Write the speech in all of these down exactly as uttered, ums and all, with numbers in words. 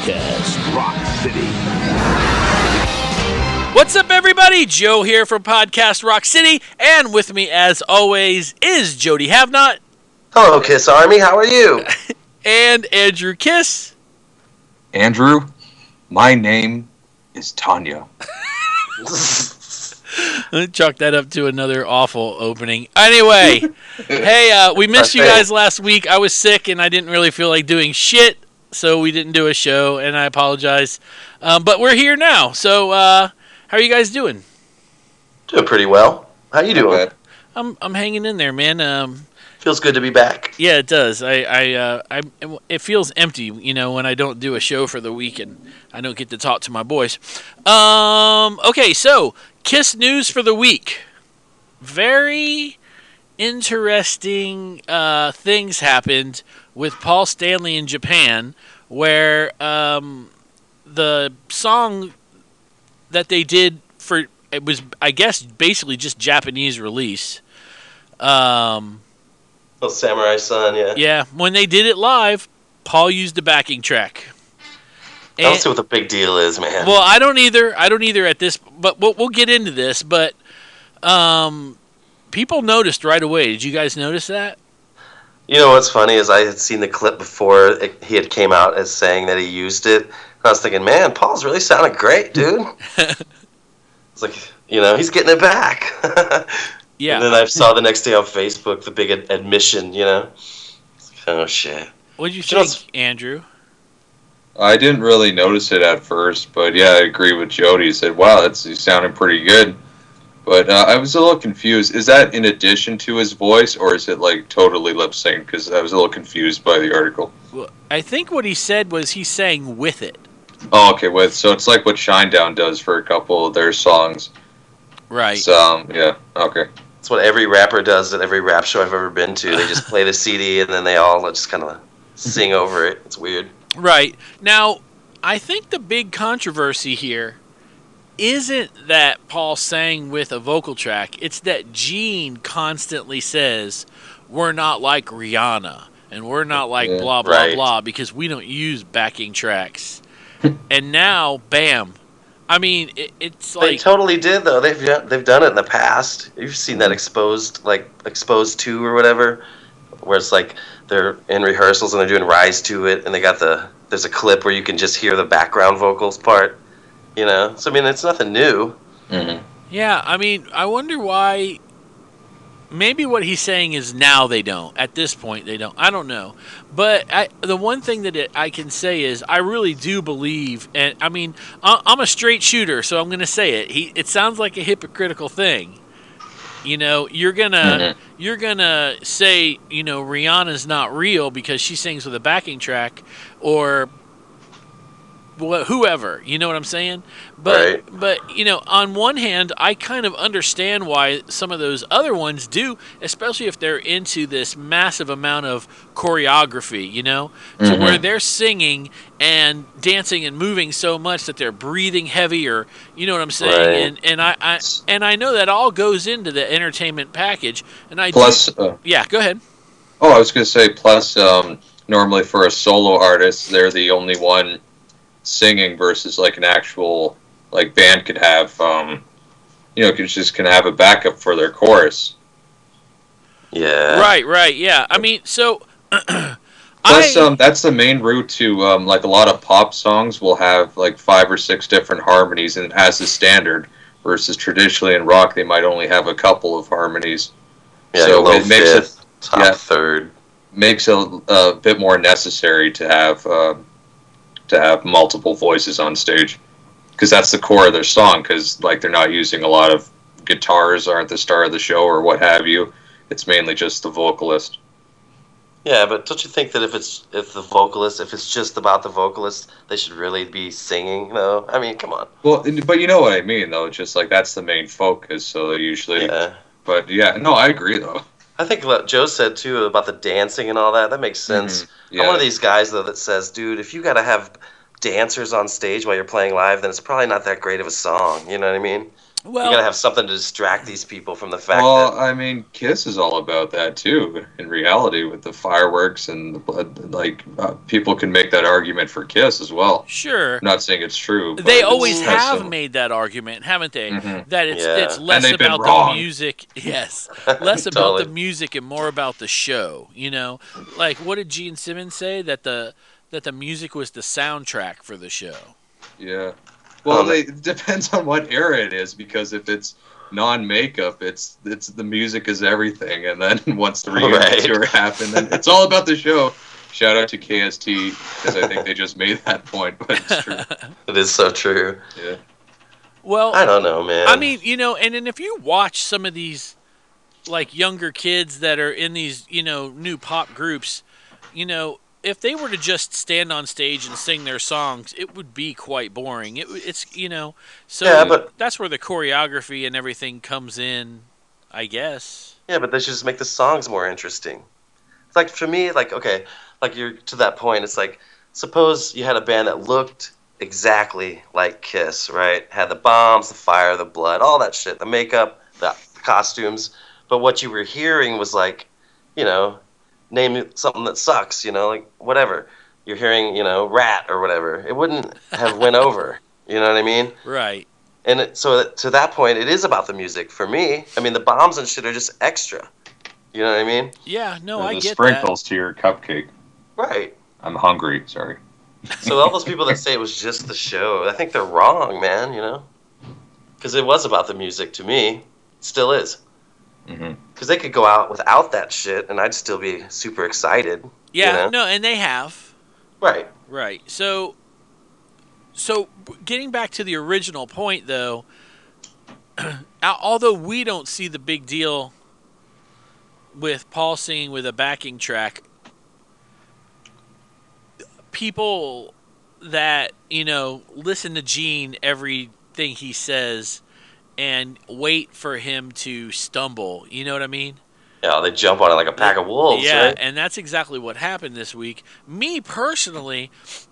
Podcast Rock City. What's up, everybody? Joe here from Podcast Rock City, and with me, as always, is Jody Havnot. Hello, Kiss Army. How are you? And Andrew Kiss. Andrew, my name is Tanya. Chalk that up to another awful opening. Anyway, hey, uh, we missed you guys last week. I was sick, and I didn't really feel like doing shit, so we didn't do a show, and I apologize. Um, but we're here now, so uh, how are you guys doing? Doing pretty well. How you doing? I'm I'm hanging in there, man. Um, Feels good to be back. Yeah, it does. I, I, uh, I, it feels empty, you know, when I don't do a show for the week and I don't get to talk to my boys. Um, okay, so Kiss news for the week. Very interesting uh, things happened with Paul Stanley in Japan, where um, the song that they did for it was, I guess, basically just Japanese release. Um. Oh, Samurai Sun, yeah. Yeah, when they did it live, Paul used the backing track. And, I don't see what the big deal is, man. Well, I don't either. I don't either at this, but we'll, we'll get into this. But um, people noticed right away. Did you guys notice that? You know what's funny is I had seen the clip before it, he had came out as saying that he used it. And I was thinking, man, Paul's really sounding great, dude. It's like, you know, he's getting it back. Yeah. And then I saw the next day on Facebook the big ad- admission, you know. It's like, oh, shit. What did you You know, think, Andrew? I didn't really notice it at first, but yeah, I agree with Jody. He said, wow, that's he's sounding pretty good. But uh, I was a little confused. Is that in addition to his voice, or is it like totally lip sync? Because I was a little confused by the article. Well, I think what he said was he sang with it. Oh, okay, with so it's like what Shinedown does for a couple of their songs. Right. So, um, yeah, okay. That's what every rapper does at every rap show I've ever been to. They just play the C D and then they all just kind of sing over it. It's weird. Right. Now, I think the big controversy here isn't that Paul sang with a vocal track. It's that Gene constantly says, we're not like Rihanna, and we're not like Yeah, blah, blah, right. blah, because we don't use backing tracks. And now, bam. I mean, it, it's They like... totally did, though. They've they've done it in the past. You've seen that exposed, like exposed two or whatever, where it's like they're in rehearsals and they're doing Rise to It, and they got the there's a clip where you can just hear the background vocals part. You know, so I mean, it's nothing new. Mm-hmm. Yeah, I mean, I wonder why... Maybe what he's saying is now they don't. At this point, they don't. I don't know. But I, the one thing that it, I can say is I really do believe, and I mean, I, I'm a straight shooter, so I'm going to say it. He, it sounds like a hypocritical thing. You know, you're gonna Mhm. you're gonna say, you know, Rihanna's not real because she sings with a backing track, or wh- whoever. You know what I'm saying? But Right. but you know, on one hand, I kind of understand why some of those other ones do, especially if they're into this massive amount of choreography. You know, to Mhm. where they're singing and dancing and moving so much that they're breathing heavier. You know what I'm saying? Right. And and I, I and I know that all goes into the entertainment package. And I Plus, do, uh, yeah, go ahead. oh, I was going to say, plus, um, normally for a solo artist, they're the only one singing versus like an actual like band could have, um, you know, could just can have a backup for their chorus. Yeah. Right, right, yeah. I mean, so Plus, I, um, that's the main route to um, like a lot of pop songs will have like five or six different harmonies, and as a standard. Versus traditionally in rock, they might only have a couple of harmonies. Yeah, so low it makes fifth, it top yeah. third. makes it a, a bit more necessary to have uh, to have multiple voices on stage, because that's the core of their song. Because like they're not using a lot of guitars aren't the star of the show or what have you. It's mainly just the vocalist. Yeah, but don't you think that if it's if the vocalist, if it's just about the vocalist, they should really be singing, though? I mean, come on. Well, but you know what I mean, though. It's just like that's the main focus. So they usually, Yeah. but yeah, no, I agree though. I think what Joe said, too, about the dancing and all that, that makes sense. Mhm. Yeah. I'm one of these guys, though, that says, dude, if you got to have dancers on stage while you're playing live, then it's probably not that great of a song. You know what I mean? Well, you gotta have something to distract these people from the fact Well, that. I mean, Kiss is all about that too. In reality, with the fireworks and the blood, like uh, people can make that argument for Kiss as well. sure. I'm not saying it's true. But They it's always kinda have similar. made that argument, haven't they? Mhm. That it's Yeah. it's less they've been about wrong. the music, yes, less about Totally. the music and more about the show. You know, like what did Gene Simmons say that the that the music was the soundtrack for the show? Yeah. Well, Um, they, it depends on what era it is, because if it's non-makeup, it's it's the music is everything, and then once the reunion Right. tour happened, then it's all about the show. Shout out to K S T, because I think they just made that point, but it's true. It is so true. Yeah. Well, I don't know, man. I mean, you know, and then if you watch some of these like younger kids that are in these, you know, new pop groups, you know, if they were to just stand on stage and sing their songs, it would be quite boring. It, it's, you know, so Yeah, but- that's where the choreography and everything comes in, I guess. Yeah, but they should just make the songs more interesting. It's like for me, like okay, like you're to that point. It's like suppose you had a band that looked exactly like Kiss, right? Had the bombs, the fire, the blood, all that shit, the makeup, the costumes. But what you were hearing was like, you know, name something that sucks, you know, like whatever. You're hearing, you know, Rat or whatever. It wouldn't have went over. You know what I mean? Right. And it, so that, to that point, it is about the music for me. I mean, the bombs and shit are just extra. You know what I mean? Yeah, no, Or I the get sprinkles to your cupcake. Right. I'm hungry. Sorry. So all those people that say it was just the show, I think they're wrong, man. You know, because it was about the music to me. It still is. hmm Because they could go out without that shit, and I'd still be super excited. that. Yeah, you know? no, and they have. Right. Right. So, so getting back to the original point, though, although we don't see the big deal with Paul singing with a backing track, people that, you know, listen to Gene everything he says and wait for him to stumble, you know what I mean? Yeah, they jump on it like a pack of wolves, Yeah, right? and that's exactly what happened this week. Me personally,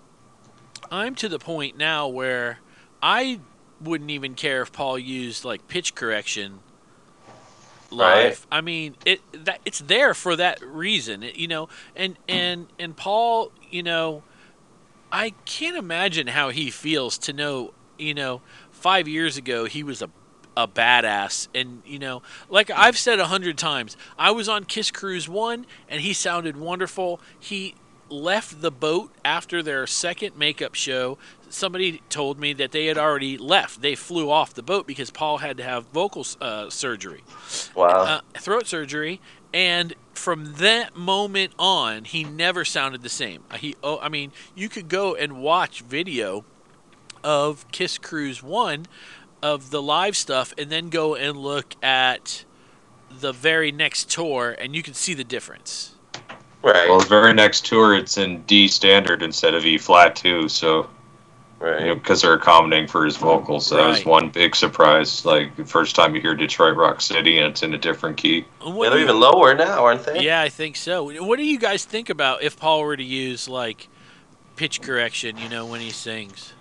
I'm to the point now where I wouldn't even care if Paul used like pitch correction live. Right. I mean, it that it's there for that reason, it- you know. And and and Paul, you know, I can't imagine how he feels to know, you know, five years ago he was a a badass, and you know, like I've said a hundred times, I was on Kiss Cruise One, and he sounded wonderful. He left the boat after their second makeup show. Somebody told me that they had already left. They flew off the boat because Paul had to have vocal uh, surgery, Wow. uh, throat surgery, and from that moment on, he never sounded the same. He, oh, I mean, you could go and watch video of Kiss Cruise One, of the live stuff, and then go and look at the very next tour, and you can see the difference. right. Well, the very next tour, it's in D standard instead of E flat too. So, right. you know, because they're accommodating for his vocals. So that was Right. one big surprise. Like the first time you hear Detroit Rock City, and it's in a different key. And what Yeah, do they're you- even lower now, aren't they? Yeah, I think so. What do you guys think about if Paul were to use like pitch correction, you know, when he sings?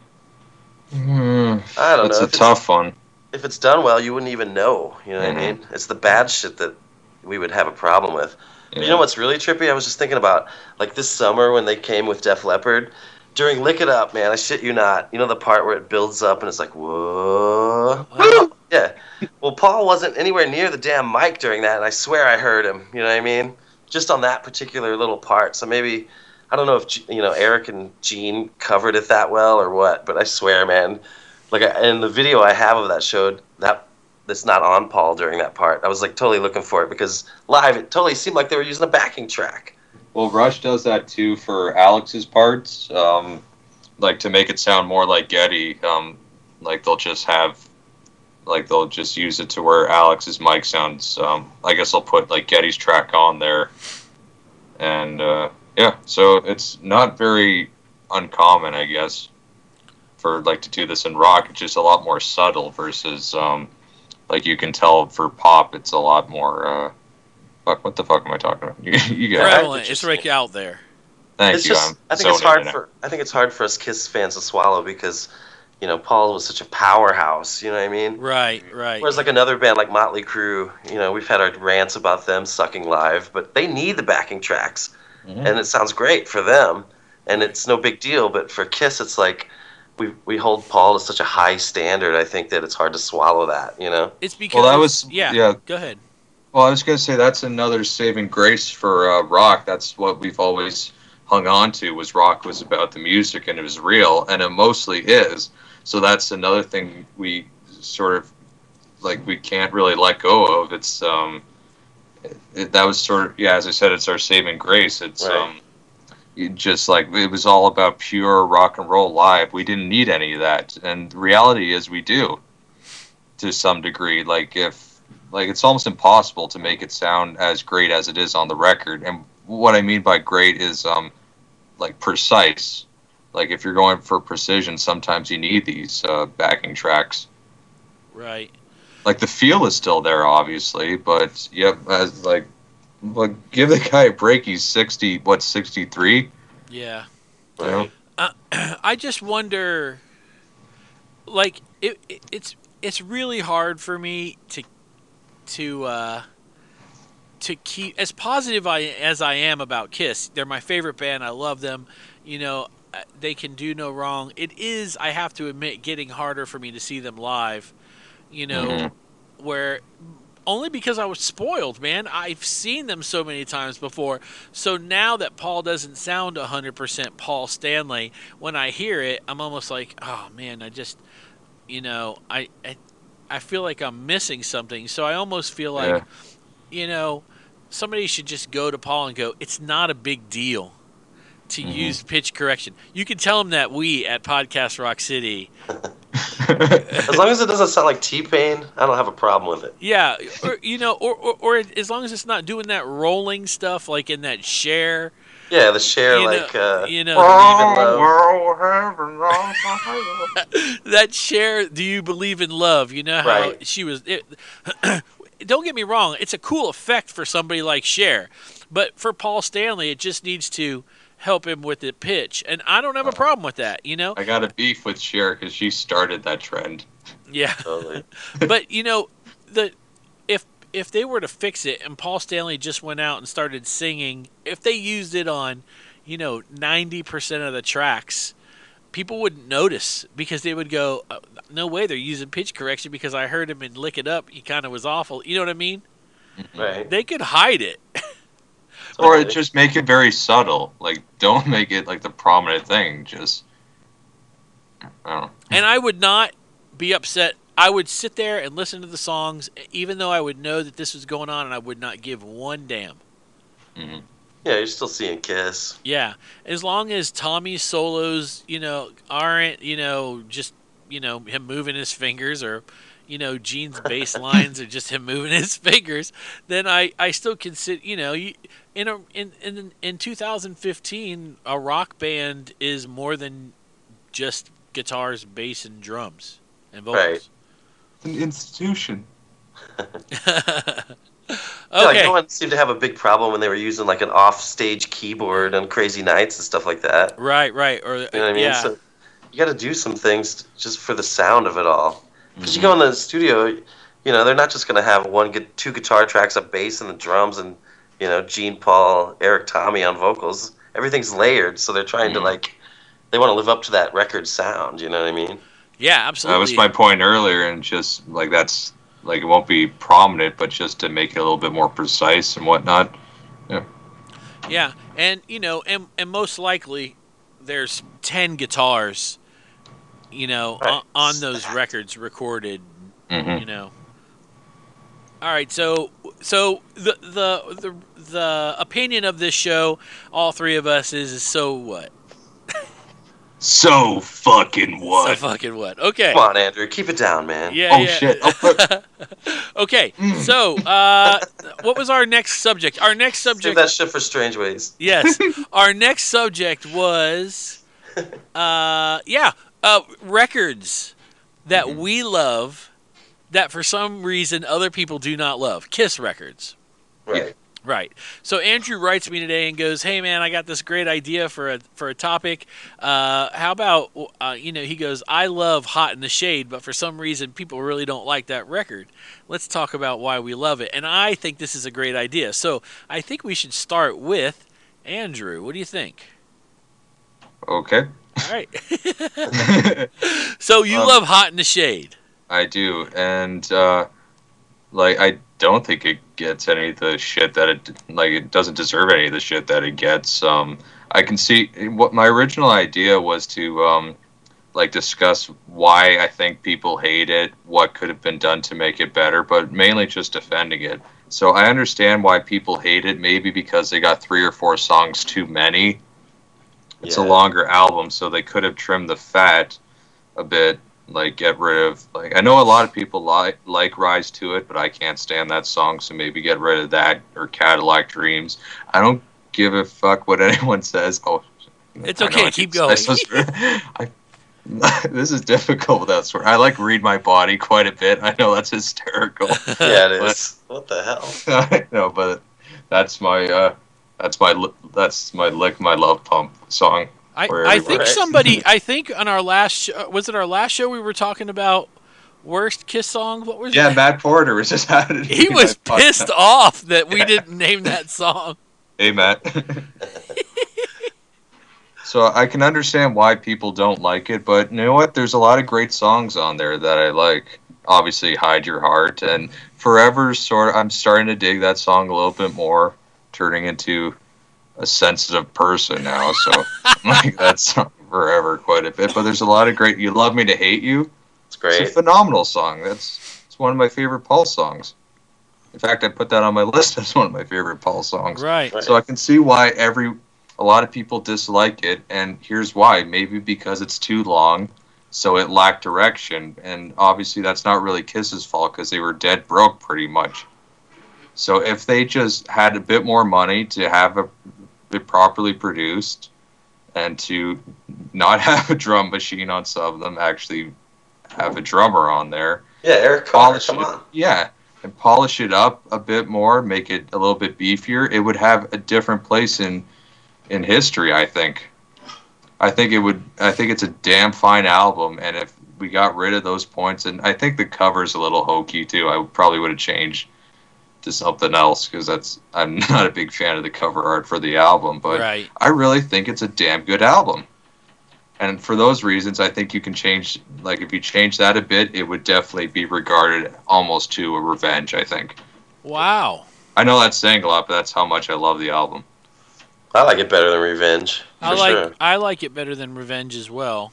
I don't That's know. a If tough one. It's, if it's done well, you wouldn't even know. You know what Mhm. I mean? It's the bad shit that we would have a problem with. But Yeah. you know what's really trippy? I was just thinking about, like, this summer when they came with Def Leppard, during Lick It Up, man, I shit you not. You know the part where it builds up and it's like, whoa. Wow. Yeah. Well, Paul wasn't anywhere near the damn mic during that, and I swear I heard him. You know what I mean? Just on that particular little part. So maybe, I don't know if, G- you know, Eric and Gene covered it that well or what, but I swear, man. Like, I- in the video I have of that showed that that's not on Paul during that part. I was, like, totally looking for it because live, it totally seemed like they were using a backing track. Well, Rush does that too for Alex's parts, um, like to make it sound more like Getty. Um, like they'll just have, like they'll just use it to where Alex's mic sounds. Um, I guess they'll put like Getty's track on there, and uh, yeah, so it's not very uncommon, I guess, for like to do this in rock. It's just a lot more subtle versus, um, like you can tell for pop, it's a lot more. Uh, Fuck, what the fuck am I talking about? You, you got it. Prevalent. It's right out there. Thank it's you. just I'm I think it's zoning hard in it. for I think it's hard for us Kiss fans to swallow because, you know, Paul was such a powerhouse. You know what I mean? Right, right. Whereas like another band like Motley Crue, you know, we've had our rants about them sucking live, but they need the backing tracks, Mhm. and it sounds great for them, and it's no big deal. But for Kiss, it's like we we hold Paul to such a high standard. I think that it's hard to swallow that. You know? It's because Well, that was yeah, yeah. Go ahead. Well, I was going to say that's another saving grace for uh, rock. That's what we've always hung on to, was rock was about the music and it was real, and it mostly is. So that's another thing we sort of, like, we can't really let go of. It's, um, it, that was sort of, yeah, as I said, it's our saving grace. It's, Right. um, you just like, it was all about pure rock and roll live. We didn't need any of that. And the reality is we do, to some degree. Like, if, Like, it's almost impossible to make it sound as great as it is on the record. And what I mean by great is, um, like, precise. Like, if you're going for precision, sometimes you need these uh, backing tracks. Right. Like, the feel is still there, obviously, but, yep, as, like, like, give the guy a break. He's sixty, what, sixty-three? Yeah. You know? Uh, I just wonder, like, it, it, it's it's really hard for me to to uh, to keep as positive I, as I am about Kiss. They're my favorite band. I love them. You know, uh, they can do no wrong. It is, I have to admit, getting harder for me to see them live. You know, Mhm. where only because I was spoiled, man. I've seen them so many times before. So now that Paul doesn't sound one hundred percent Paul Stanley, when I hear it, I'm almost like, oh man, I just, you know, I, I, I feel like I'm missing something. So I almost feel like, Yeah. you know, somebody should just go to Paul and go, it's not a big deal to Mhm. use pitch correction. You can tell him that we at Podcast Rock City, As long as it doesn't sound like T-Pain, I don't have a problem with it. yeah, or you know, or, or or as long as it's not doing that rolling stuff like in that share, Yeah, the share you like know, uh, you know, Believe in Love. that share. Do you believe in love? You know how Right. she was. It, don't get me wrong; it's a cool effect for somebody like Cher, but for Paul Stanley, it just needs to help him with the pitch, and I don't have a problem with that. You know, I got a beef with Cher because she started that trend. yeah. Totally. But you know, the if if they were to fix it and Paul Stanley just went out and started singing, if they used it on, you know, ninety percent of the tracks, people wouldn't notice because they would go, "Oh, no way they're using pitch correction because I heard him in Lick It Up. He kind of was awful." You know what I mean? Right. They could hide it. Or Totally. just make it very subtle. Like, don't make it like the prominent thing. Just, I don't know. And I would not be upset. I would sit there and listen to the songs, even though I would know that this was going on, and I would not give one damn. hmm Yeah, you're still seeing Kiss. Yeah, as long as Tommy's solos, you know, aren't, you know, just, you know, him moving his fingers, or, you know, Gene's bass lines are just him moving his fingers, then I, I still consider, you know, you, in a in, in in two thousand fifteen, a rock band is more than just guitars, bass, and drums and vocals. Right. An institution. Okay. Yeah, like no one seemed to have a big problem when they were using like an off-stage keyboard on Crazy Nights and stuff like that. Right, right, or You know what I mean? yeah, So you got to do some things just for the sound of it all. Because Mhm. you go in the studio, you know, they're not just going to have one, gu- two guitar tracks, a bass, and the drums, and you know, Gene, Paul, Eric, Tommy on vocals. Everything's layered, so they're trying to Mhm. like, they want to live up to that record sound. You know what I mean? yeah, absolutely. That was my point earlier, and just like that's like it won't be prominent, but just to make it a little bit more precise and whatnot. Yeah, and you know, and and most likely, there's ten guitars, you know, Right. on, on those records recorded. hmm You know. All right, so so the the the the opinion of this show, all three of us is, is so what? So fucking So what? fucking what? Okay. Come on, Andrew, keep it down, man. Yeah. Oh, yeah. shit. Oh, fuck. Okay. Mm. So, uh, what was our next subject? Our next Save subject. that shit for Strange Ways. Yes. Our next subject was, uh, yeah, uh, records that Mhm. we love that for some reason other people do not love. Kiss records. Right. Right. So Andrew writes me today and goes, "Hey man, I got this great idea for a for a topic. Uh, how about uh, you know?" He goes, "I love Hot in the Shade, but for some reason people really don't like that record. Let's talk about why we love it." And I think this is a great idea. So I think we should start with Andrew. What do you think? Okay. All right. So you Um, love Hot in the Shade. I do, and uh, like I don't think it gets any of the shit that it like it doesn't deserve any of the shit that it gets. Um, I can see what my original idea was to um, like discuss why I think people hate it, what could have been done to make it better, but mainly just defending it. So I understand why people hate it, maybe because they got three or four songs too many. It's Yeah. a longer album, so they could have trimmed the fat a bit. Like get rid of like I know a lot of people like like Rise to It, but I can't stand that song, so maybe get rid of that or Cadillac Dreams. I don't give a fuck what anyone says. Oh, It's I know okay, I keep keep- going. I supposed to- I- this is difficult without swearing. I like Read My Body quite a bit. I know that's hysterical. Yeah, it is. What the hell? I know, but that's my uh, that's my li- that's my Lick My Love Pump song. I, Or I everywhere. think Right. somebody, I think on our last show, was it our last show we were talking about worst Kiss song? What was Yeah, it? Matt Porter was just at it. He was pissed off that we didn't name that song. Hey, Matt. So I can understand why people don't like it, but you know what? There's a lot of great songs on there that I like. Obviously, Hide Your Heart and Forever. Sort of, I'm starting to dig that song a little bit more, turning into a sensitive person now. So like that's Forever quite a bit. But there's a lot of great. You Love Me to Hate You. It's great. It's a phenomenal song. That's it's one of my favorite Paul songs. In fact, I put that on my list as one of my favorite Paul songs. Right. Right. So I can see why every a lot of people dislike it, and here's why. Maybe because it's too long, so it lacked direction, and obviously that's not really Kiss's fault because they were dead broke pretty much. So if they just had a bit more money to have a, it properly produced, and to not have a drum machine on some of them, actually have a drummer on there, Yeah, Eric Carr, polish come it, on. yeah, and polish it up a bit more, make it a little bit beefier, it would have a different place in in history. I think. I think it would. I think it's a damn fine album, and if we got rid of those points, and I think the cover's a little hokey too. I probably would have changed to something else because that's. I'm not a big fan of the cover art for the album, but Right. I really think it's a damn good album. And for those reasons, I think you can change, like, if you change that a bit, it would definitely be regarded almost to a Revenge, I think. Wow. I know that's saying a lot, but that's how much I love the album. I like it better than Revenge. For I like sure. I like it better than Revenge as well.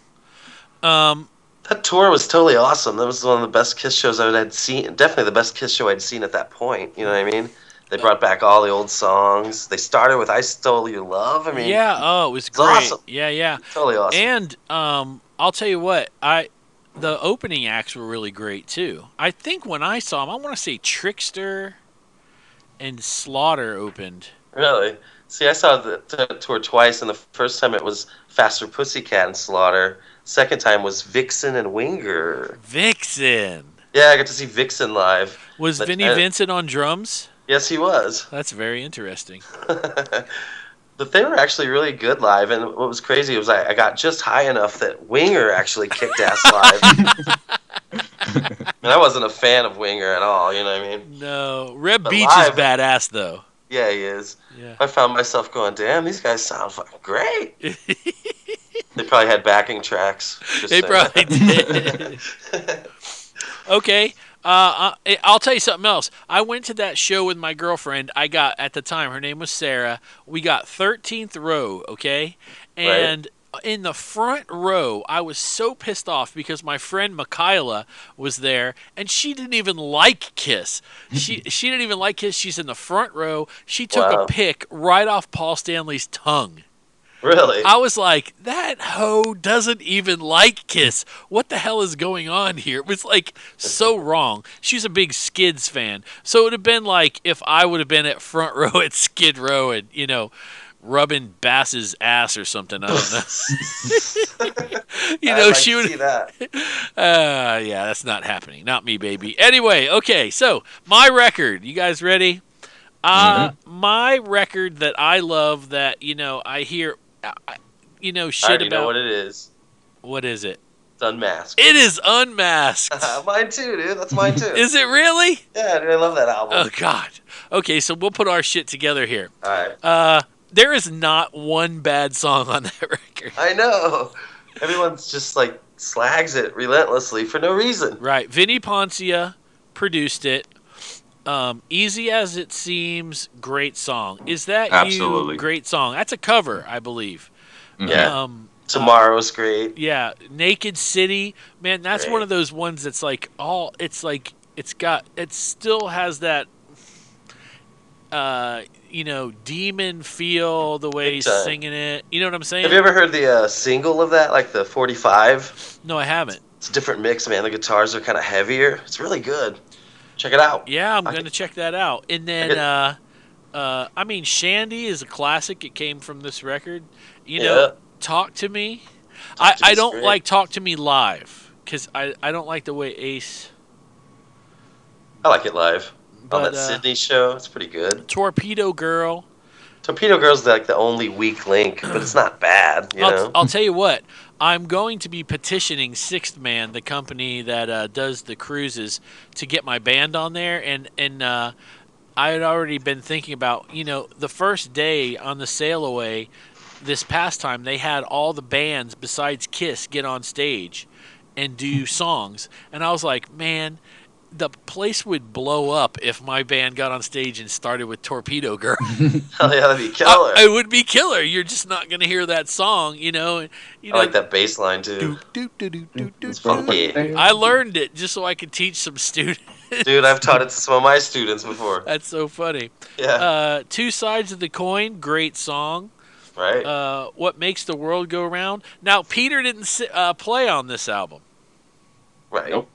Um, That tour was totally awesome. That was one of the best Kiss shows I had seen. Definitely the best Kiss show I'd seen at that point. You know what I mean? They brought back all the old songs. They started with "I Stole Your Love." I mean, yeah. Oh, it was it's great. awesome. Yeah, yeah. totally awesome. And um, I'll tell you what, I the opening acts were really great too. I think when I saw them, I want to say Trickster and Slaughter opened. Really? See, I saw the t- tour twice, and the first time it was Faster Pussycat and Slaughter. Second time was Vixen and Winger. Vixen. Yeah, I got to see Vixen live. Was But, Vinnie uh, Vincent on drums? Yes, he was. That's very interesting. But they were actually really good live, and what was crazy was I, I got just high enough that Winger actually kicked ass live. And I wasn't a fan of Winger at all, you know what I mean? No, Reb But Beach live- is badass though. Yeah, he is. Yeah. I found myself going, damn, these guys sound fucking great. They probably had backing tracks. just They saying. probably did. Okay. Uh, I- I'll tell you something else. I went to that show with my girlfriend. I got, at the time, her name was Sarah. We got thirteenth row, okay? And in the front row, I was so pissed off because my friend Michaela was there, and she didn't even like Kiss. She she didn't even like Kiss. She's in the front row. She took Wow. a pic right off Paul Stanley's tongue. Really? I was like, that hoe doesn't even like Kiss. What the hell is going on here? It was like so wrong. She's a big Skids fan. So it would have been like if I would have been at front row at Skid Row and, you know, rubbing Bass's ass or something. I don't know. you I'd know, like she to would. see that. Uh, yeah, that's not happening. Not me, baby. Anyway, okay, so my record. You guys ready? Uh, my record that I love that, you know, I hear, uh, you know, I shit already about. know what it is. What is it? It's Unmasked. It is Unmasked. Mine too, dude. That's mine too. Is it really? Yeah, dude, I love that album. Oh, God. Okay, so we'll put our shit together here. All right. Uh, there is not one bad song on that record. I know. Everyone's just like slags it relentlessly for no reason. Right. Vinny Poncia produced it. Um, Easy as It Seems, great song. Is that Absolutely. you? Great song. That's a cover, I believe. Yeah. Um, Tomorrow's great. yeah. Naked City, man, that's Great. one of those ones that's like all. It's like it's got. It still has that. Uh, you know, demon feel the way Big he's time. singing it. You know what I'm saying? Have you ever heard the uh, single of that, like the forty-five? No, I haven't. It's a different mix, man. The guitars are kind of heavier. It's really good. Check it out. Yeah, I'm I going to could- check that out. And then, could- uh, uh, I mean, Shandy is a classic. It came from this record. You Yeah. know, Talk to Me. Talk I, to I Me's don't great. like Talk to Me live because I, I don't like the way Ace. I like it live. On But, that uh, Sydney show, it's pretty good. Torpedo Girl. Torpedo Girl's like the only weak link, but it's not bad, you I'll, know? I'll tell you what. I'm going to be petitioning Sixth Man, the company that uh, does the cruises, to get my band on there. And and uh, I had already been thinking about, you know, the first day on the sail away, this past time they had all the bands besides Kiss get on stage and do songs, and I was like, man, the place would blow up if my band got on stage and started with Torpedo Girl. Hell yeah, that'd be killer. I, it would be killer. You're just not going to hear that song, you know. You I know, like that bass line too. do, do, do, do, do, It's do. funky. I learned it just so I could teach some students. Dude, I've taught it to some of my students before. That's so funny. Yeah, Uh, Two Sides of the Coin, great song. right? Uh, What Makes the World Go Round. Now, Peter didn't si- uh, play on this album. right. Nope.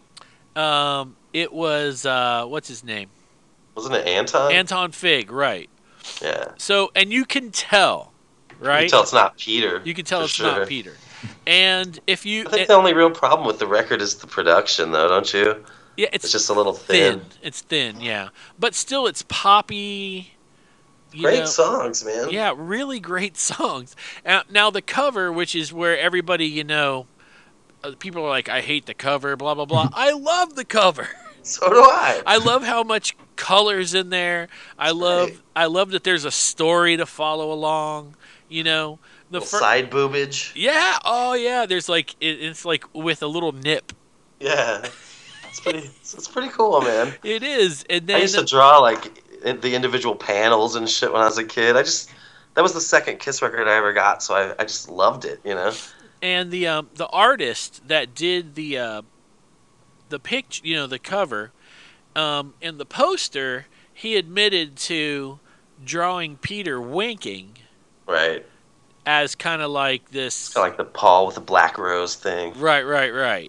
Um, it was, uh, what's his name? Wasn't it Anton? Anton Fig, right. Yeah. So, and you can tell, You right? can tell it's not Peter. You can tell for it's sure. not Peter. And if you, I think it- the only real problem with the record is the production, though, don't you? yeah, It's it's just a little thin. thin. It's thin, yeah. But still, it's poppy. You Great know, songs, man. Yeah, really great songs. Uh, now the cover, which is where everybody, you know, uh, people are like, I hate the cover, blah blah blah. I love the cover. So do I. I love how much colors in there. I love, great. I love that there's a story to follow along. You know, the Little fir- side boobage. yeah, oh yeah. There's like it, it's like with a little nip. Yeah. It's pretty. It's, it's pretty cool, man. It is, and I then used to draw like in- the individual panels and shit when I was a kid. I just that was the second Kiss record I ever got, so I, I just loved it. You know. and the um, the artist that did the uh, the picture, you know, the cover, um, and the poster, he admitted to drawing Peter winking Right. as kind of like this. It's kind of like the Paul with the black rose thing. Right, right, right.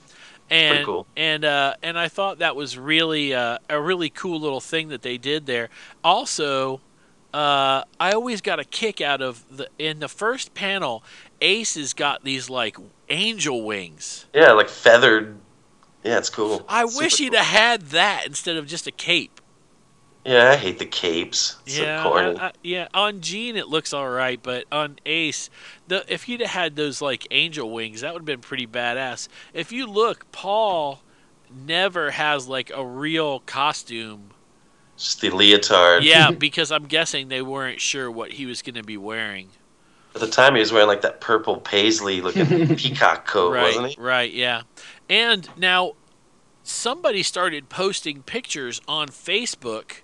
And pretty cool. and uh, and I thought that was really uh, a really cool little thing that they did there. Also, uh, I always got a kick out of the in the first panel. Ace has got these like angel wings. Yeah, like feathered. Yeah, it's cool. I Super wish he'd cool. have had that instead of just a cape. Yeah, I hate the capes. It's yeah, so corny. I- I- yeah. On Gene it looks all right, but on Ace, the if you'd have had those like angel wings, that would have been pretty badass. If you look, Paul never has like a real costume. Just the leotard. Yeah, because I'm guessing they weren't sure what he was going to be wearing. At the time, he was wearing like that purple paisley looking peacock coat, Right, wasn't he? right, yeah. And now somebody started posting pictures on Facebook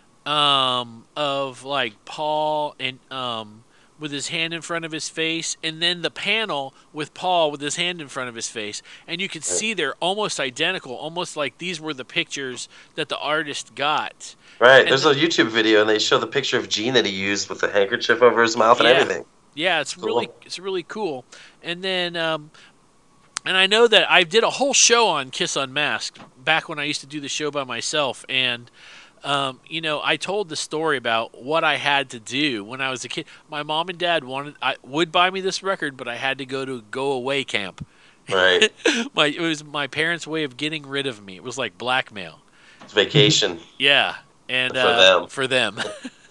um, of like Paul and um, with his hand in front of his face, and then the panel with Paul with his hand in front of his face, and you could see they're almost identical, almost like these were the pictures that the artist got. Right. And There's the- a YouTube video, and they show the picture of Gene that he used with the handkerchief over his mouth and Yeah. everything. Yeah, it's Cool. really it's really cool. And then um, and I know that I did a whole show on Kiss Unmasked back when I used to do the show by myself, and um, you know, I told the story about what I had to do when I was a kid. My mom and dad wanted I would buy me this record, but I had to go to a go away camp. Right. my it was my parents' way of getting rid of me. It was like blackmail. It's vacation. Yeah. and For uh, them. for them.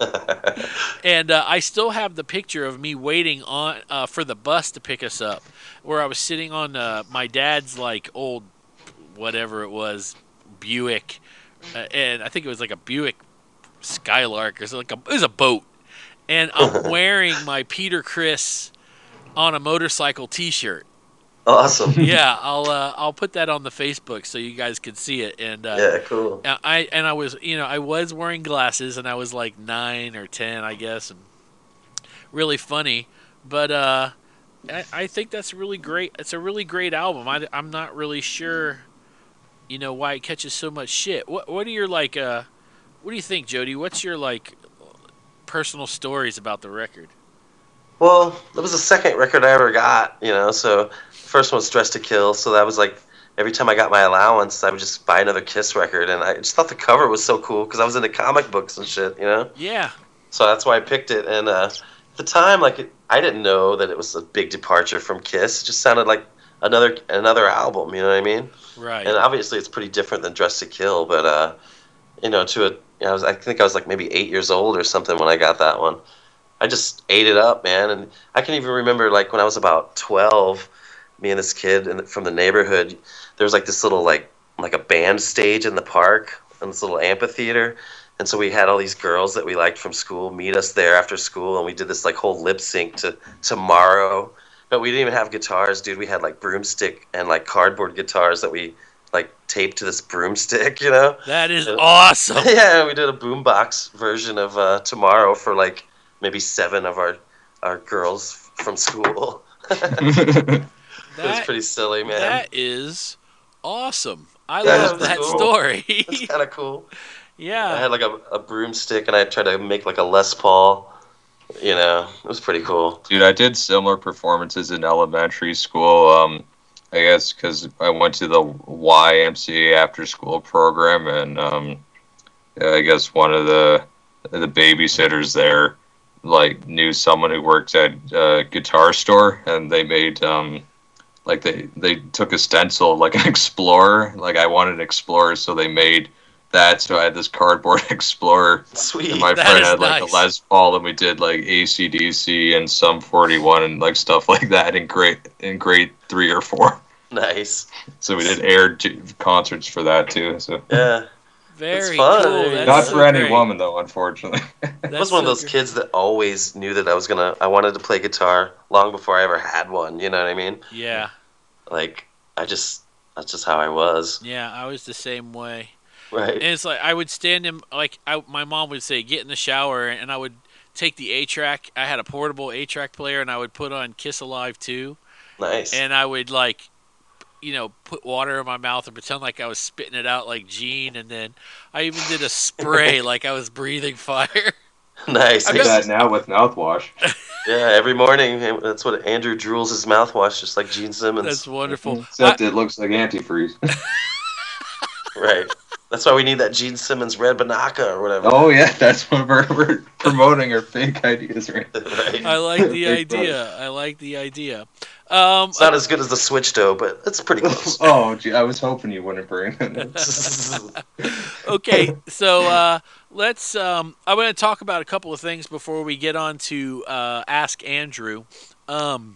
And uh, I still have the picture of me waiting on uh, for the bus to pick us up, where I was sitting on uh, my dad's like old, whatever it was, Buick, uh, and I think it was like a Buick Skylark or something. Like a, it was a boat, and I'm wearing my Peter Criss on a motorcycle T-shirt. Awesome. Yeah, I'll uh, I'll put that on the Facebook so you guys can see it. And uh, Yeah, cool. I and I was you know I was wearing glasses and I was like nine or ten, I guess, and really funny. But uh, I, I think that's really great. It's a really great album. I, I'm not really sure, you know, why it catches so much shit. What what are your like? Uh, what do you think, Jody? What's your like personal stories about the record? Well, that was the second record I ever got, you know, so the first one was Dressed to Kill, so that was like every time I got my allowance, I would just buy another Kiss record, and I just thought the cover was so cool because I was into comic books and shit, you know? Yeah. So that's why I picked it, and uh, at the time, like, it, I didn't know that it was a big departure from Kiss. It just sounded like another another album, you know what I mean? Right. And obviously it's pretty different than Dressed to Kill, but, uh, you know, to a, you know, I, was, I think I was like maybe eight years old or something when I got that one. I just ate it up, man. And I can even remember, like, when I was about twelve, me and this kid in, from the neighborhood, there was, like, this little, like, like a band stage in the park, in this little amphitheater. And so we had all these girls that we liked from school meet us there after school, and we did this, like, whole lip sync to Tomorrow. But we didn't even have guitars, dude. We had, like, broomstick and, like, cardboard guitars that we, like, taped to this broomstick, you know? That is And, awesome. yeah, we did a boombox version of uh, Tomorrow for, like, maybe seven of our our girls from school. It was That, pretty silly, man. that is awesome. I Yeah, love it was that cool. story. It's kind of cool. I Yeah. had like a, a broomstick, and I tried to make like a Les Paul. You know, it was pretty cool. Dude, I did similar performances in elementary school. Um, I guess because I went to the Y M C A after school program, and um, yeah, I guess one of the the babysitters there like knew someone who worked at a guitar store, and they made um, like they they took a stencil of, like an Explorer. Like I wanted an Explorer, so they made that. So I had this cardboard Explorer. Sweet. And my That friend is had like nice. a Les Paul, and we did like A C D C and Sum forty-one and like stuff like that in grade in grade three or four. Nice. So we did air j- concerts for that too. So Yeah. Very fun. cool. Not That's not so for any great. woman though, unfortunately. I That's was one of so those great. kids that always knew that I was gonna. I wanted to play guitar long before I ever had one. You know what I mean? Yeah. Like I just. That's just how I was. Yeah, I was the same way. Right. And it's like I would stand in, like I, my mom would say, get in the shower, and I would take the A track. I had a portable A track player, and I would put on Kiss Alive two, Nice. and I would like, you know, put water in my mouth and pretend like I was spitting it out like Gene, and then I even did a spray like I was breathing fire. Nice. I Do that now with mouthwash. Yeah, every morning. That's what Andrew drools his mouthwash, just like Gene Simmons. That's wonderful. Except I- it looks like antifreeze. Right. That's why we need that Gene Simmons Red Banaka or whatever. Oh yeah, that's when we're, we're promoting our fake ideas, right? Right. I like the Big idea. I like the idea. Um, It's not as good as the Switch Dough, but it's pretty close. Oh, gee, I was hoping you wouldn't bring it. okay, so uh, let's. Um, I'm going to talk about a couple of things before we get on to uh, Ask Andrew. Um,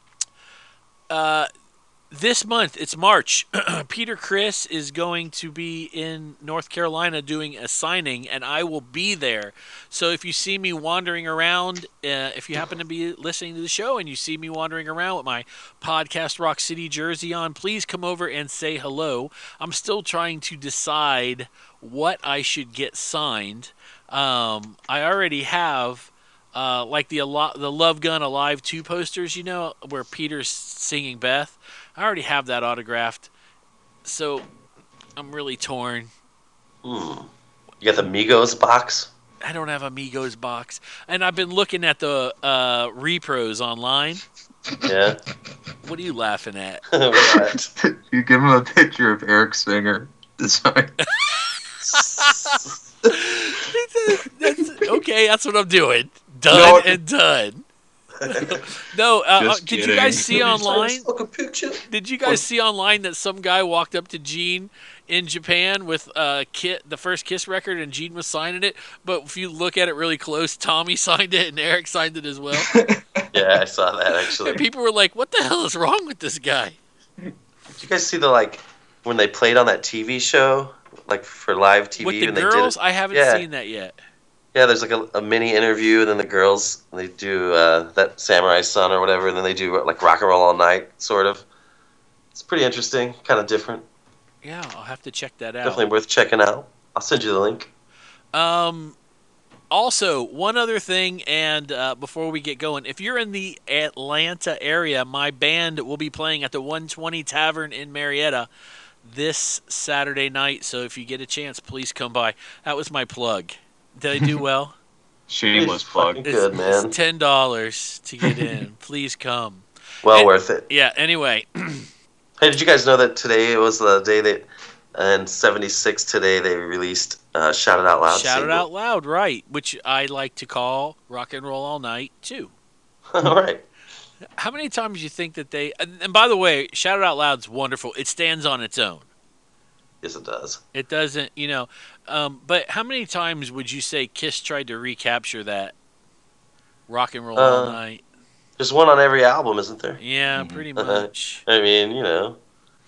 uh, this month, it's March. Peter Criss is going to be in North Carolina doing a signing, and I will be there. So if you see me wandering around, uh, if you happen to be listening to the show and you see me wandering around with my Podcast Rock City jersey on, please come over and say hello. I'm still trying to decide what I should get signed. Um, I already have uh, like the the Love Gun Alive two posters, you know, where Peter's singing Beth. I already have that autographed, so I'm really torn. Hmm. You got the Migos box? I don't have a Migos box, and I've been looking at the uh, repros online. Yeah. What are you laughing at? What? You give him a picture of Eric Singer design. that's, okay, that's what I'm doing. Done No. and done. No, uh, uh, Just did you kidding. guys see online? Look a picture. Did you guys see online that some guy walked up to Gene in Japan with uh, Kit, the first Kiss record, and Gene was signing it? But if you look at it really close, Tommy signed it and Eric signed it as well. Yeah, I saw that actually. And people were like, "What the hell is wrong with this guy?" Did you guys see the like when they played on that T V show, like for live T V? With the and girls, they did it? I haven't Yeah. seen that yet. Yeah, there's like a, a mini interview, and then the girls they do uh, that Samurai Sun or whatever, and then they do like Rock and Roll All Night, sort of. It's pretty interesting, kind of different. Yeah, I'll have to check that out. Definitely worth checking out. I'll send you the link. Um, also, one other thing, and uh, before we get going, if you're in the Atlanta area, my band will be playing at the one twenty Tavern in Marietta this Saturday night. So if you get a chance, please come by. That was my plug. Did I do well? Shameless plug. Fucking good, it's, man. It's ten dollars to get in. Please come. Well And- worth it. Yeah. Anyway, Hey, did you guys know that today was the day that in seventy-six today they released uh, Shout It Out Loud shout it single? out loud, right? Which I like to call Rock and Roll All Night too. All right. How many times do you think that they? And and by the way, Shout It Out Loud's wonderful. It stands on its own. Yes, it does. It doesn't, you know. Um, but how many times would you say Kiss tried to recapture that Rock and Roll All Uh, Night? There's one on every album, isn't there? Yeah, Mhm. pretty Uh-huh. much. I mean, you know.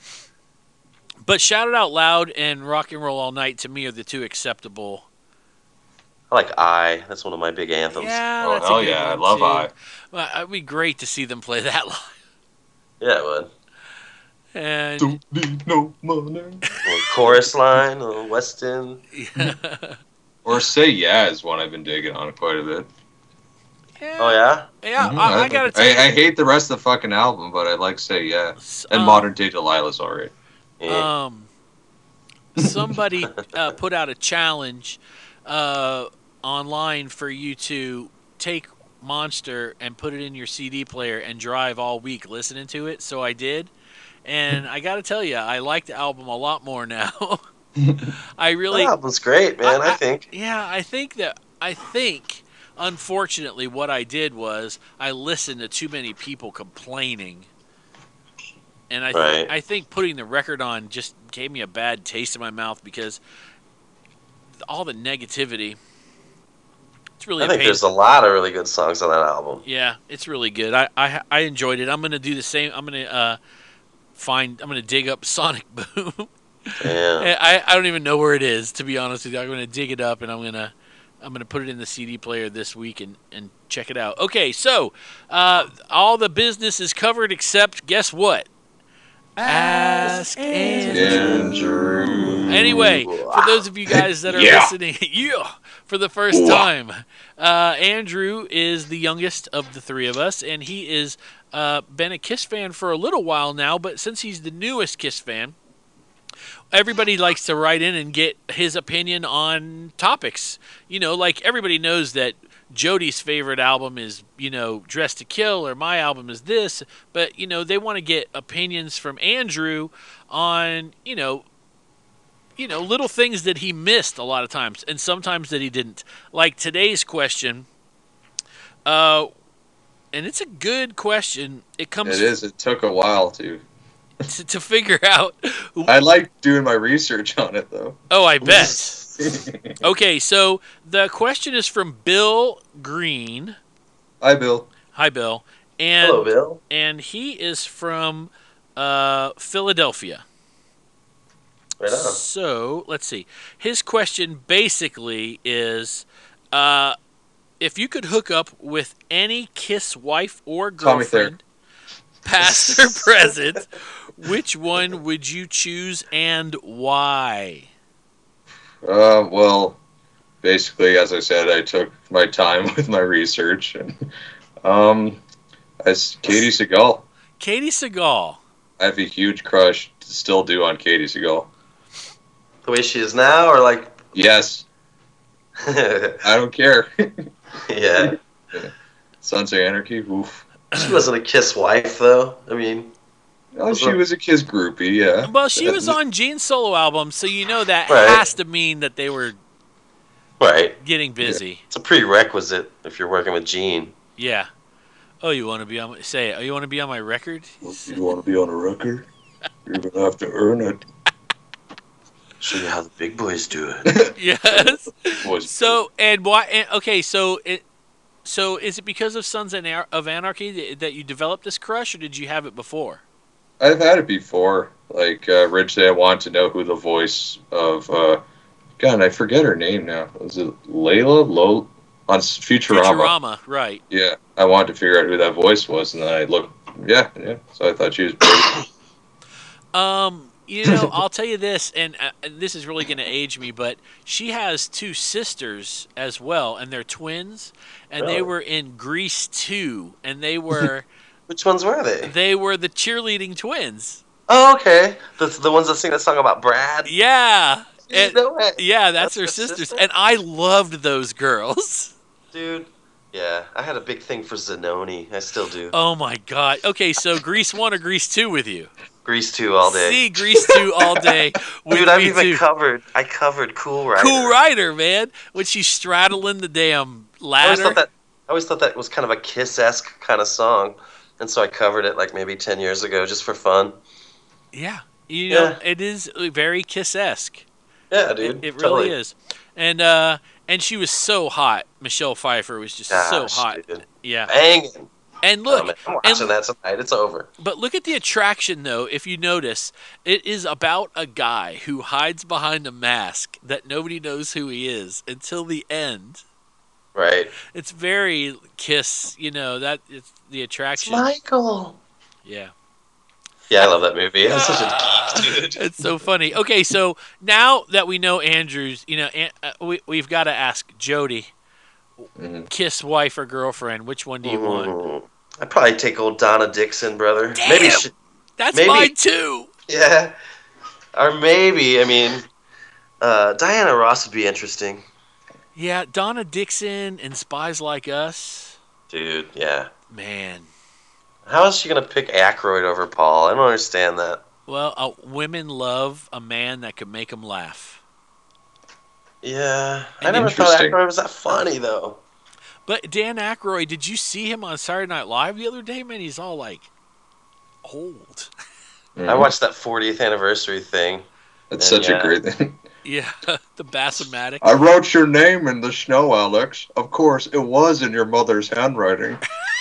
But Shout It Out Loud and Rock and Roll All Night to me are the two acceptable. I like I. That's one of my big anthems. Yeah, Oh that's a hell good yeah, I one, love too. I. Well, it'd be great to see them play that live. Yeah, it would. And Don't need no money. Little chorus line, a little Weston. yeah, Or Say Yeah is one I've been digging on quite a bit. Oh yeah. yeah. Mhm, I, I gotta tell I, you, I hate the rest of the fucking album, but I like Say Yeah. And um, Modern Day Delilah's alright. Yeah. Um, somebody uh, put out a challenge uh, online for you to take Monster and put it in your C D player and drive all week listening to it. So I did, and I got to tell you, I like the album a lot more now. I really, that album's great, man. I, I- think. yeah, I think that I think. Unfortunately, what I did was I listened to too many people complaining. And I, th- Right. I think putting the record on just gave me a bad taste in my mouth because all the negativity. It's really I a think pain. there's a lot of really good songs on that album. Yeah, it's really good. I, I I enjoyed it. I'm gonna do the same. I'm gonna uh, find. I'm gonna dig up Sonic Boom. Yeah. I I don't even know where it is, to be honest with you. I'm gonna dig it up and I'm gonna I'm gonna put it in the C D player this week and, and check it out. Okay, so uh, all the business is covered except guess what? Ask Andrew. Andrew. Anyway, for those of you guys that are Yeah. listening, yeah, for the first time, uh, Andrew is the youngest of the three of us, and he is uh, been a Kiss fan for a little while now. But since he's the newest Kiss fan, everybody likes to write in and get his opinion on topics. You know, like everybody knows that Jody's favorite album is, you know, Dressed to Kill, or my album is this, but, you know, they want to get opinions from Andrew on, you know, you know, little things that he missed a lot of times, and sometimes that he didn't. Like today's question, uh, and it's a good question. It comes It is. It took a while to. to, to figure out. I like doing my research on it though. Oh, I bet. Okay, so the question is from Bill Green. Hi, Bill. Hi, Bill. And Hello, Bill. and he is from uh, Philadelphia. Right on. So let's see. His question basically is, uh, if you could hook up with any Kiss wife or Tommy girlfriend, past or present, which one would you choose and why? Uh, well, basically, as I said, I took my time with my research, and um, as Katie Seagal, Katie Seagal. I have a huge crush, still do, on Katie Seagal. The way she is now, or like. Yes, Yeah. I don't care. Sons of Anarchy, oof. She wasn't a Kiss wife, though. I mean. Oh, she was a Kiss groupie, yeah. Well, she was on Gene's solo album, so you know that Right. has to mean that they were Right. getting busy. It's a prerequisite if you're working with Gene. Yeah. Oh, you want to be on? My, say it. Oh, you want to be on my record? You want to be on a record? You're gonna have to earn it. Show you how the big boys do it. Yes. Boys. So and why? And, okay, so it. So is it because of Sons of Anarchy that, that you developed this crush, or did you have it before? I've had it before. Like uh, originally, I wanted to know who the voice of. Uh, God, I forget her name now. Was it Layla Lo on Futurama? Futurama, right? Yeah, I wanted to figure out who that voice was, and then I looked. Yeah, yeah. So I thought she was pretty. Um. You know, I'll tell you this, and uh, this is really going to age me, but she has two sisters as well, and they're twins, and Really? they were in Grease two, and they were Which ones were they? they were the cheerleading twins. Oh, okay. The the ones that sing that song about Brad. Yeah, and, no way. yeah, that's, That's her her sisters, sister? and I loved those girls. Dude. Yeah, I had a big thing for Zanoni. I still do. Oh my God. Okay, so Grease one or Grease two with you? Grease two all day. See, Grease two all day. With Dude, I've me even too. covered. I covered Cool Rider. Cool Rider, man. When she's straddling the damn I always ladder. thought that. I always thought that was kind of a Kiss-esque kind of song, and so I covered it like maybe ten years ago just for fun. Yeah, you know, Yeah. it is very Kiss-esque. Yeah, It, dude. it totally. really is. And uh, and she was so hot. Michelle Pfeiffer was just so Gosh, hot. dude. Yeah. Banging. And look, Oh, man, I'm watching and, that tonight. It's over. but look at the attraction though. If you notice, it is about a guy who hides behind a mask that nobody knows who he is until the end. Right. It's very Kiss, you know, that it's the attraction. Michael. Yeah. Yeah, I love that movie. It's such a geek, dude. It's so funny. Okay, so now that we know Andrew's, you know, An- uh, we, we've got to ask Jody, Mhm. Kiss wife or girlfriend, which one do you want? Mm. I'd probably take old Donna Dixon, brother. Damn! Maybe she, That's maybe- mine too. yeah. Or maybe, I mean, uh, Diana Ross would be interesting. Yeah, Donna Dixon and Spies Like Us. Dude, yeah. Man. How is she going to pick Aykroyd over Paul? I don't understand that. Well, uh, women love a man that can make them laugh. Yeah. I never thought Interesting. Aykroyd was that funny, though. But Dan Aykroyd, did you see him on Saturday Night Live the other day? Man, he's all like old. I watched that fortieth anniversary thing. That's such Yeah. a great thing. Yeah, the Bassomatic. I wrote your name in the snow, Alex. Of course, it was in your mother's handwriting.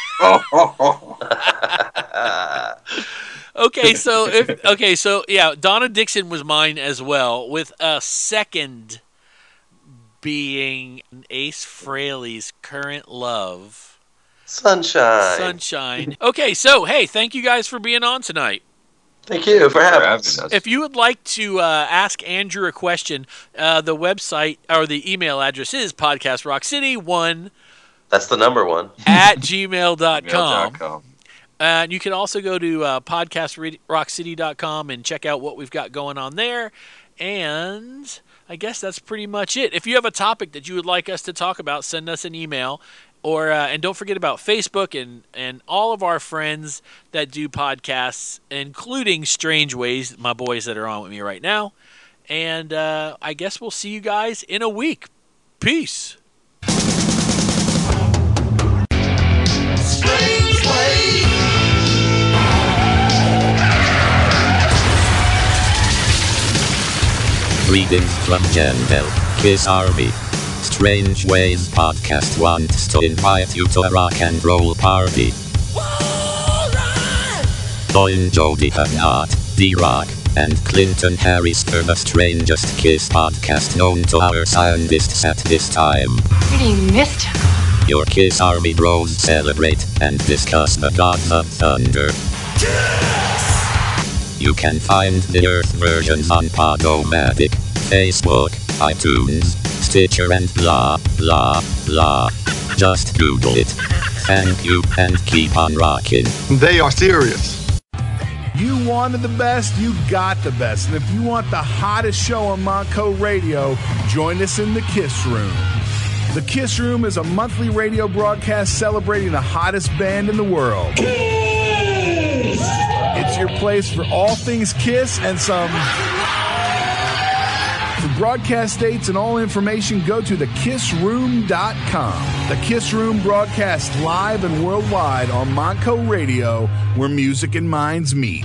Okay, so if okay, so yeah, Donna Dixon was mine as well, with a second being Ace Frehley's current love, Sunshine. Sunshine. Okay, so hey, thank you guys for being on tonight. Thank you for For having having us. us. If you would like to uh, ask Andrew a question, uh, the website or the email address is podcast rock city one That's the number one. at gmail dot com. Gmail.com. Uh, and you can also go to uh, podcast rock city dot com and check out what we've got going on there. And I guess that's pretty much it. If you have a topic that you would like us to talk about, send us an email. Or uh, and don't forget about Facebook and, and all of our friends that do podcasts, including Strange Ways, my boys that are on with me right now. And uh, I guess we'll see you guys in a week. Peace. Greetings from Genville, Kiss Army. Strange Ways Podcast wants to invite you to a rock and roll party. Join Jody Hernot, D-Rock, and Clinton Harris for the strangest Kiss podcast known to our scientists at this time. Pretty mystical. Your Kiss Army bros celebrate and discuss the gods of thunder. You can find the Earth versions on Podomatic, Facebook, iTunes, Stitcher and blah, blah, blah. Just Google it. Thank you and keep on rocking. They are serious. You wanted the best, you got the best. And if you want the hottest show on Monco Radio, join us in the Kiss Room. The Kiss Room is a monthly radio broadcast celebrating the hottest band in the world. It's your place for all things Kiss and some For broadcast dates and all information, go to the kiss room dot com. The Kiss Room broadcasts live and worldwide on Montco Radio, where music and minds meet.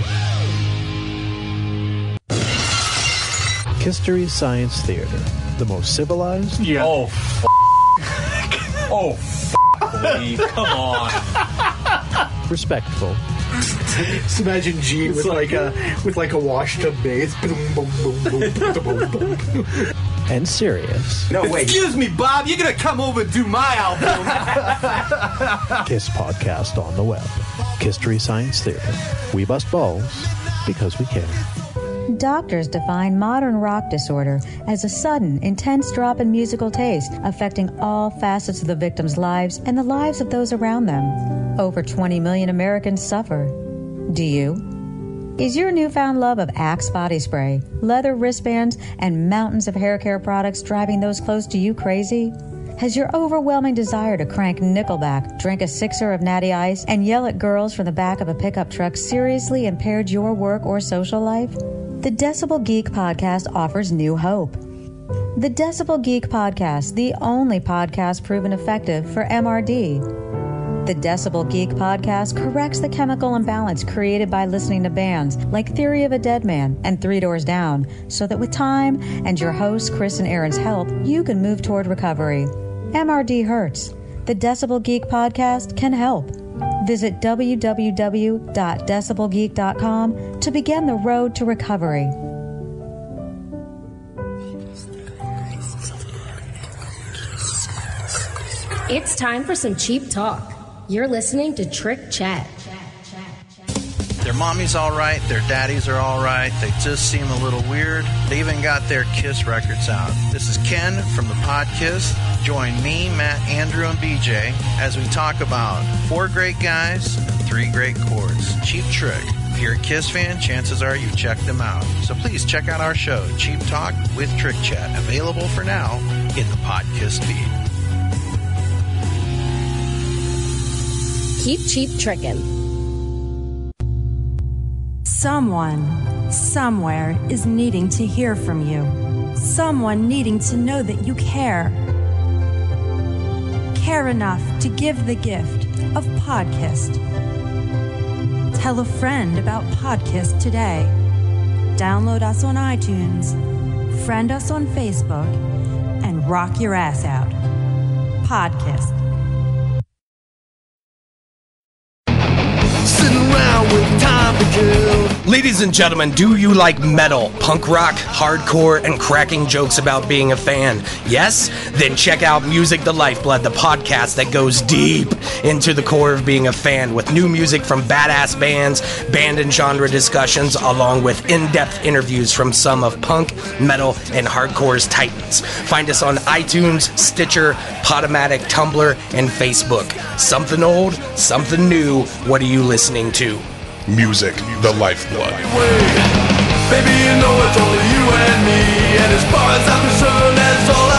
History Science Theater, the most civilized. Yeah. Oh, f- oh, f- Lee, come on. Respectful. Just imagine Gene with like a with like a washtub bass. Boom, boom, boom, boom, boom, boom, boom. And serious. No, wait. Excuse me, Bob. You're gonna come over and do my album. Kiss podcast on the web. History Science Theater. We bust balls because we care. Doctors define modern rock disorder as a sudden, intense drop in musical taste, affecting all facets of the victims' lives and the lives of those around them. Over twenty million Americans suffer. Do you? Is your newfound love of Axe body spray, leather wristbands, and mountains of hair care products driving those close to you crazy? Has your overwhelming desire to crank Nickelback, drink a sixer of Natty Ice, and yell at girls from the back of a pickup truck seriously impaired your work or social life? The Decibel Geek Podcast offers new hope. The Decibel Geek Podcast, the only podcast proven effective for M R D. The Decibel Geek Podcast corrects the chemical imbalance created by listening to bands like Theory of a Dead Man and Three Doors Down, so that with time and your hosts Chris and Aaron's help, you can move toward recovery. M R D hurts. The Decibel Geek Podcast can help. Visit w w w dot decibel geek dot com to begin the road to recovery. It's time for some cheap talk. You're listening to Trick Chat. Their mommy's all right, their daddies are all right, they just seem a little weird. They even got their Kiss records out. This is Ken from the Pod Kiss. Join me, Matt, Andrew, and B J as we talk about four great guys and three great chords. Cheap Trick. If you're a Kiss fan, chances are you've checked them out. So please check out our show, Cheap Talk with Trick Chat, available for now in the Pod Kiss feed. Keep cheap trickin'. Someone, somewhere, is needing to hear from you. Someone needing to know that you care. Care enough to give the gift of Podcast. Tell a friend about Podcast today. Download us on iTunes, friend us on Facebook, and rock your ass out. Podcast. Sitting around with time to kill. Ladies and gentlemen, do you like metal, punk rock, hardcore, and cracking jokes about being a fan? Yes? Then check out Music the Lifeblood, the podcast that goes deep into the core of being a fan with new music from badass bands, band and genre discussions, along with in-depth interviews from some of punk, metal, and hardcore's titans. Find us on iTunes, Stitcher, Podomatic, Tumblr, and Facebook. Something old, something new. What are you listening to? Music, the lifeblood. Baby, you know it's only you and me, and as far as I'm concerned, that's all I